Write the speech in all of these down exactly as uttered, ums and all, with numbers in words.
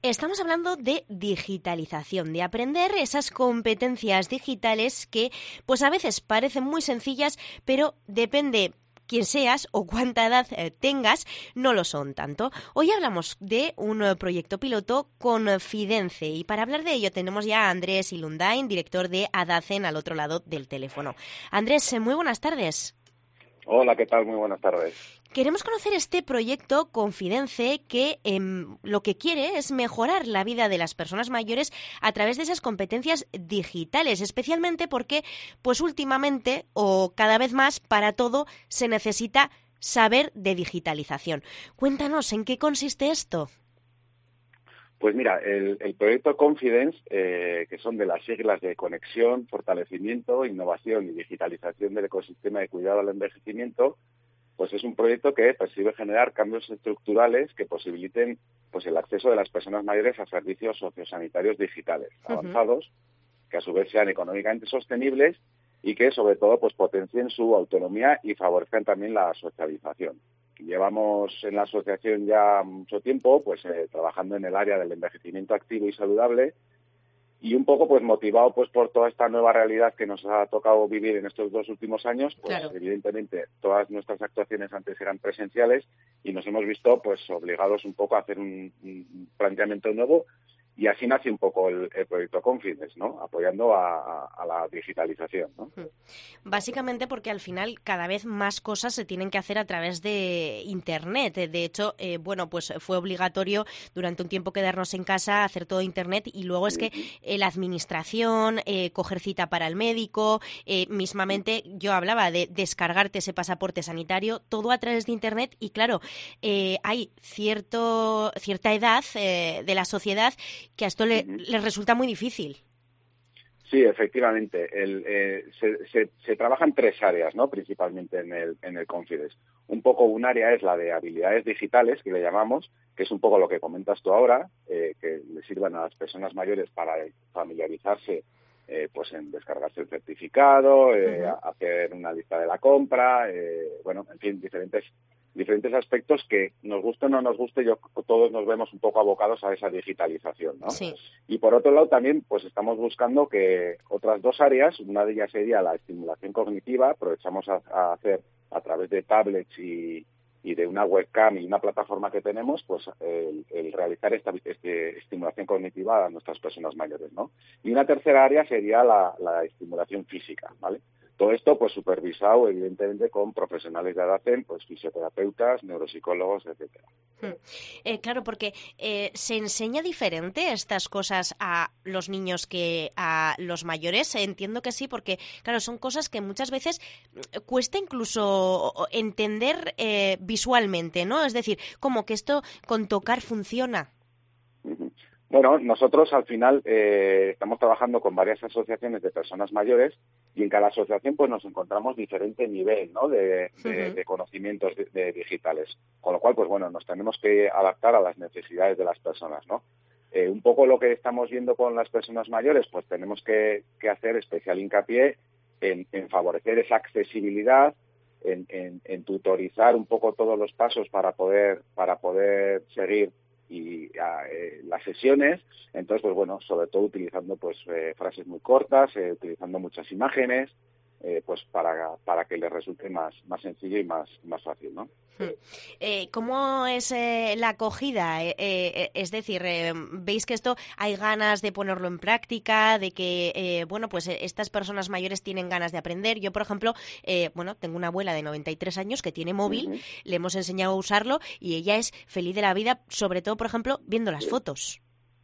Estamos hablando de digitalización, de aprender esas competencias digitales que pues a veces parecen muy sencillas, pero depende quien seas o cuánta edad eh, tengas, no lo son tanto. Hoy hablamos de un eh, proyecto piloto con eh, Fidence y para hablar de ello tenemos ya a Andrés Ilundain, director de Adacen, al otro lado del teléfono. Andrés, eh, muy buenas tardes. Hola, ¿qué tal? Muy buenas tardes. Queremos conocer este proyecto Confidence que eh, lo que quiere es mejorar la vida de las personas mayores a través de esas competencias digitales, especialmente porque pues últimamente o cada vez más para todo se necesita saber de digitalización. Cuéntanos, ¿en qué consiste esto? Pues mira, el, el proyecto Confidence, eh, que son de las siglas de conexión, fortalecimiento, innovación y digitalización del ecosistema de cuidado al envejecimiento, pues es un proyecto que persigue generar cambios estructurales que posibiliten pues el acceso de las personas mayores a servicios sociosanitarios digitales avanzados, uh-huh. que a su vez sean económicamente sostenibles y que sobre todo pues potencien su autonomía y favorezcan también la socialización. Llevamos en la asociación ya mucho tiempo pues eh, trabajando en el área del envejecimiento activo y saludable y un poco pues motivado pues por toda esta nueva realidad que nos ha tocado vivir en estos dos últimos años, pues claro. Evidentemente todas nuestras actuaciones antes eran presenciales y nos hemos visto pues obligados un poco a hacer un, un planteamiento nuevo. Y así nace un poco el, el proyecto Confidence, ¿no? Apoyando a, a, a la digitalización, ¿no? Básicamente porque al final cada vez más cosas se tienen que hacer a través de Internet. De hecho, eh, bueno, pues fue obligatorio durante un tiempo quedarnos en casa, hacer todo Internet y luego es que eh, la administración, eh, coger cita para el médico, eh, mismamente yo hablaba de descargarte ese pasaporte sanitario, todo a través de Internet y claro, eh, hay cierto cierta edad eh, de la sociedad que a esto le, uh-huh. les resulta muy difícil. Sí, efectivamente. El, eh, se, se, se trabaja en tres áreas, ¿no? Principalmente en el, en el Confidence. Un poco un área es la de habilidades digitales, que le llamamos, que es un poco lo que comentas tú ahora, eh, que le sirvan a las personas mayores para familiarizarse eh, pues en descargarse el certificado, eh, uh-huh. hacer una lista de la compra, eh, bueno, en fin, diferentes diferentes aspectos que nos guste o no nos guste, yo todos nos vemos un poco abocados a esa digitalización, ¿no? Sí. Y por otro lado también pues estamos buscando que otras dos áreas, una de ellas sería la estimulación cognitiva, aprovechamos a, a hacer a través de tablets y, y de una webcam y una plataforma que tenemos, pues el, el realizar esta este, estimulación cognitiva a nuestras personas mayores, ¿no? Y una tercera área sería la, la estimulación física, ¿vale? Todo esto, pues, supervisado, evidentemente, con profesionales de Adacen, pues, fisioterapeutas, neuropsicólogos, etcétera. Hmm. Eh, claro, porque eh, ¿se enseña diferente estas cosas a los niños que a los mayores? Entiendo que sí, porque, claro, son cosas que muchas veces cuesta incluso entender eh, visualmente, ¿no? Es decir, como que esto con tocar funciona. Uh-huh. Bueno, nosotros al final eh, estamos trabajando con varias asociaciones de personas mayores y en cada asociación pues nos encontramos diferente nivel, ¿no? de, de, uh-huh. de conocimientos de, de digitales, con lo cual pues bueno, nos tenemos que adaptar a las necesidades de las personas, ¿no? Eh, un poco lo que estamos viendo con las personas mayores, pues tenemos que, que hacer especial hincapié en, en favorecer esa accesibilidad, en, en, en tutorizar un poco todos los pasos para poder para poder seguir y eh, las sesiones, entonces pues bueno, sobre todo utilizando pues eh, frases muy cortas, eh, utilizando muchas imágenes, eh, pues para para que les resulte más más sencillo y más más fácil, ¿no? Eh, ¿Cómo es eh, la acogida? Eh, eh, es decir, eh, ¿veis que esto hay ganas de ponerlo en práctica, de que eh, bueno, pues eh, estas personas mayores tienen ganas de aprender? Yo, por ejemplo, eh, bueno, tengo una abuela de noventa y tres años que tiene móvil, uh-huh. le hemos enseñado a usarlo y ella es feliz de la vida, sobre todo, por ejemplo, viendo las fotos.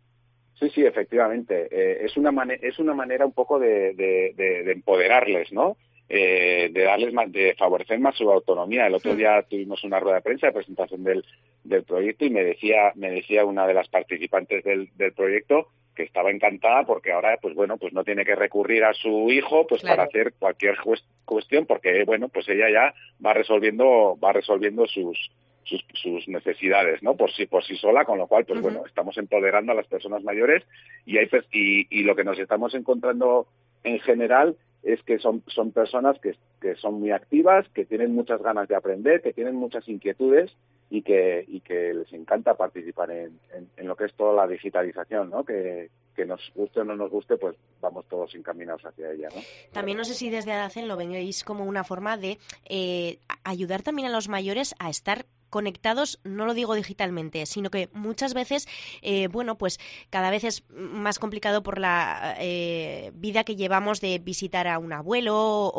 Sí, sí, efectivamente. Eh, es una mane- es una manera un poco de, de, de, de empoderarles, ¿no? Eh, de darles más, de favorecer más su autonomía. El otro día tuvimos una rueda de prensa de presentación del, del proyecto y me decía, me decía una de las participantes del, del proyecto que estaba encantada porque ahora, pues bueno, pues no tiene que recurrir a su hijo, pues claro. para hacer cualquier cuestión, porque bueno, pues ella ya va resolviendo, va resolviendo sus Sus, sus necesidades, ¿no? Por sí, por sí sola, con lo cual, pues uh-huh. bueno, estamos empoderando a las personas mayores y, hay, y, y lo que nos estamos encontrando en general es que son, son personas que, que son muy activas, que tienen muchas ganas de aprender, que tienen muchas inquietudes y que, y que les encanta participar en, en, en lo que es toda la digitalización, ¿no? Que, que nos guste o no nos guste, pues vamos todos encaminados hacia ella, ¿no? También no sé si desde ADACEN lo veis como una forma de eh, ayudar también a los mayores a estar conectados, no lo digo digitalmente, sino que muchas veces, eh, bueno, pues cada vez es más complicado por la eh, vida que llevamos de visitar a un abuelo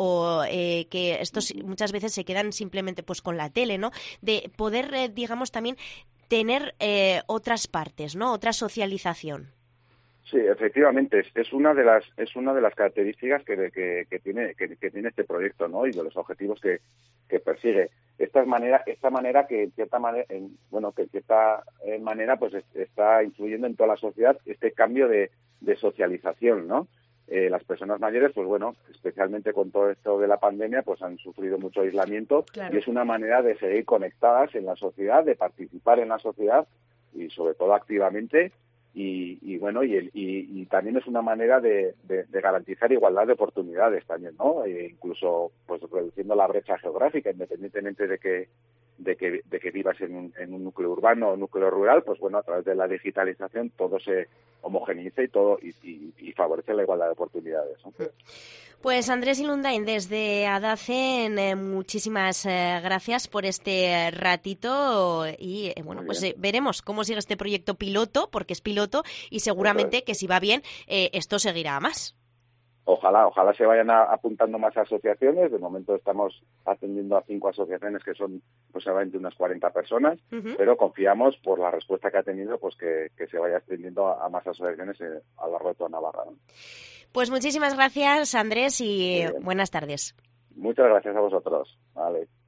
o eh, que estos muchas veces se quedan simplemente pues con la tele, ¿no? De poder, eh, digamos, también tener eh, otras partes, ¿no? Otra socialización. Sí, efectivamente, es, es una de las es una de las características que, que, que tiene que, que tiene este proyecto, ¿no? Y de los objetivos que, que persigue. Esta manera esta manera que en cierta manera en, bueno que en cierta manera pues es, está influyendo en toda la sociedad este cambio de, de socialización, ¿no? Eh, las personas mayores, pues bueno, especialmente con todo esto de la pandemia, pues han sufrido mucho aislamiento. Claro. Y es una manera de seguir conectadas en la sociedad, de participar en la sociedad y sobre todo activamente. Y, y bueno, y, el, y, y también es una manera de, de, de garantizar igualdad de oportunidades también, ¿no? E incluso pues reduciendo la brecha geográfica, independientemente de que de que, de que vivas en un, en un núcleo urbano o núcleo rural, pues bueno, a través de la digitalización todo se homogeneiza y todo y, y, y favorece la igualdad de oportunidades, ¿no? Pues Andrés Ilundain, desde ADACEN, eh, muchísimas eh, gracias por este ratito y eh, bueno, pues eh, veremos cómo sigue este proyecto piloto, porque es piloto y seguramente que si va bien eh, esto seguirá a más. Ojalá, ojalá se vayan a, apuntando más asociaciones. De momento estamos atendiendo a cinco asociaciones que son aproximadamente unas cuarenta personas, uh-huh. Pero confiamos por la respuesta que ha tenido, pues que, que se vaya extendiendo a, a más asociaciones eh, a lo largo de toda Navarra, ¿no? Pues muchísimas gracias, Andrés, y buenas tardes. Muchas gracias a vosotros. Vale.